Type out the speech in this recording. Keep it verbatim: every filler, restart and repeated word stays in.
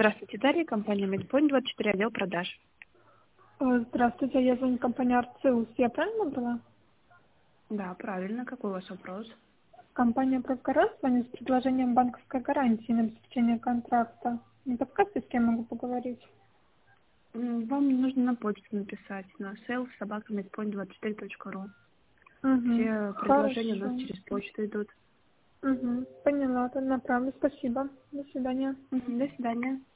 Здравствуйте, Дарья, компания Медпоинт, двадцать четыре, отдел продаж. Э, Здравствуйте, я звоню компания Арциус. Я правильно была? Да, правильно. Какой у вас вопрос? Компания Профгарант звонит с предложением банковской гарантии на обеспечение контракта. Не подскажете, с кем могу поговорить? М, Вам нужно на почту написать на sales собака медпоинт двадцать четыре точка ру. Угу. Все предложения у нас Хорошо. через почту идут. Угу. Поняла, то направлю. Спасибо. До свидания. Мгм, До свидания.